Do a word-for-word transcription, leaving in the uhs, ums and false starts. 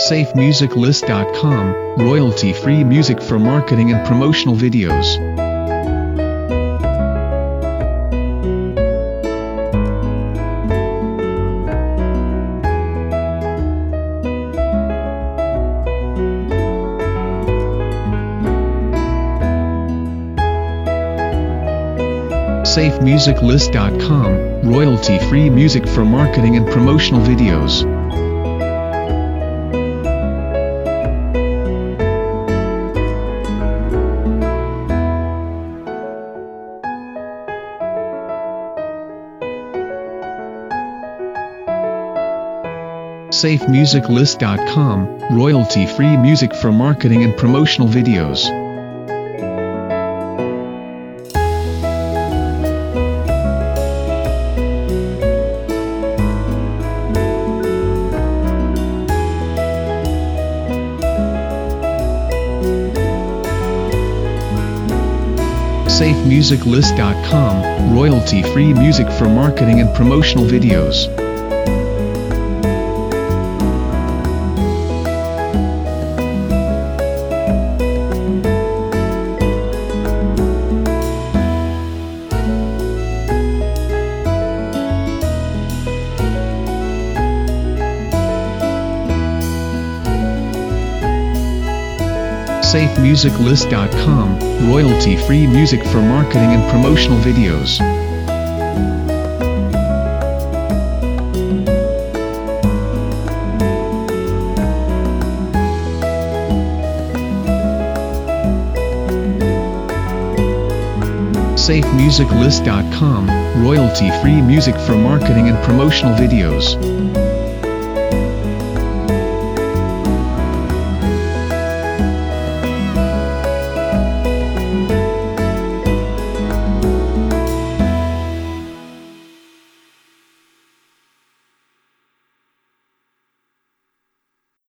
safe music list dot com, royalty-free music for marketing and promotional videos. safe music list dot com, royalty-free music for marketing and promotional videos. safe music list dot com, royalty-free music for marketing and promotional videos. safe music list dot com, royalty-free music for marketing and promotional videos. safe music list dot com, royalty-free music for marketing and promotional videos. safe music list dot com, royalty-free music for marketing and promotional videos.